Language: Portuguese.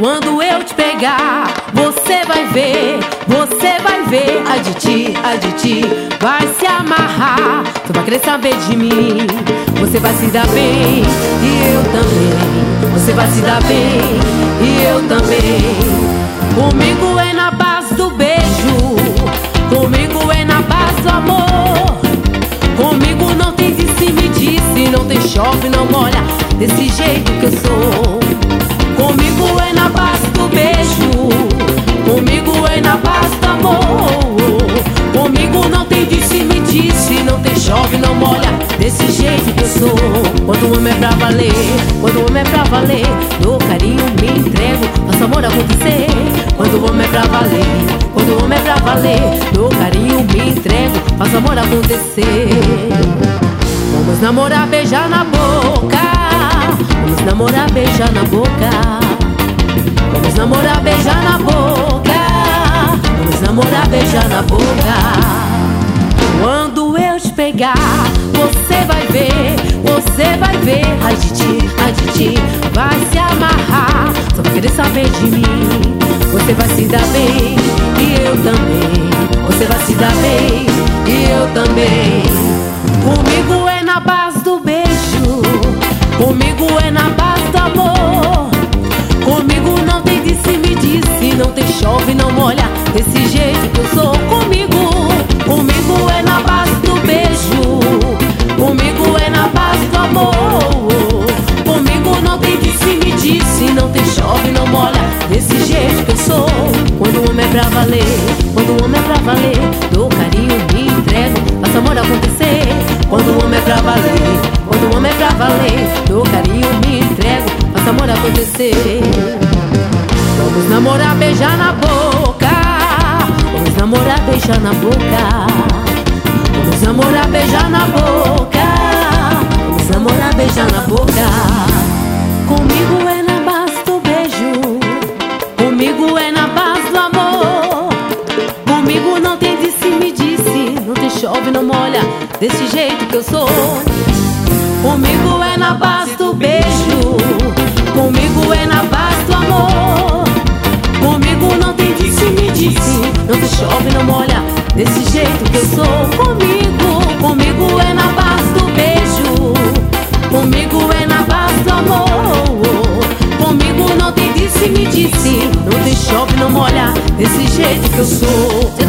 Quando eu te pegar, você vai ver, ai de ti, vai se amarrar. Tu vai querer saber de mim. Você vai se dar bem, e eu também. Você vai se dar bem, e eu também. Comigo é na base do beijo, comigo é na base do amor. Comigo não tem disse-me-disse, não tem chove, não molha, desse jeito que eu sou. Comigo é na base do beijo, comigo é na base do amor. Comigo não tem disse-me-disse, não tem chove, não molha, desse jeito que eu sou. Quando o homem é pra valer, quando o homem é pra valer, dou carinho, me entrego, faço amor acontecer. Quando o homem é pra valer, quando o homem é pra valer, dou carinho, me entrego, faço amor acontecer. Vamos namorar, beijar na boca. Vamos namorar, beijar na boca. Vamos namorar, beijar na boca. Vamos namorar, beijar na boca. Quando eu te pegar, você vai ver, ai de ti, vai se amarrar. Só vai querer saber de mim. Você vai se dar bem, e eu também. Você vai se dar bem, e eu também. Comigo é na base do beijo, comigo é na base do amor. Comigo não tem disse-me-disse, não tem chove, não molha, desse jeito que eu sou. Comigo é na base do beijo, comigo é na base do amor. Comigo não tem disse-me-disse, não tem chove, não molha, desse jeito que eu sou. Quando o homem é pra valer, quando o homem é pra valer, dou carinho, me entrego, faço amor acontecer. Quando o homem é pra valer, quando o homem é pra valer, dou carinho, me entrego, faço amor acontecer. Vamos namorar, beijar na boca. Vamos namorar, beijar na boca. Vamos namorar, beijar na boca. Vamos namorar, beijar na boca. Comigo é na base do beijo, comigo é na base do amor. Comigo não tem disse-me-disse, não tem chove, não molha, desse jeito que eu sou. Comigo é na base do beijo, comigo é na base do amor. Comigo não tem disse-me-disse, não tem chove, não molha, desse jeito que eu sou. Comigo é na base do beijo, comigo é na base do amor. Comigo não tem disse-me-disse, não tem chove, não molha, desse jeito que eu sou.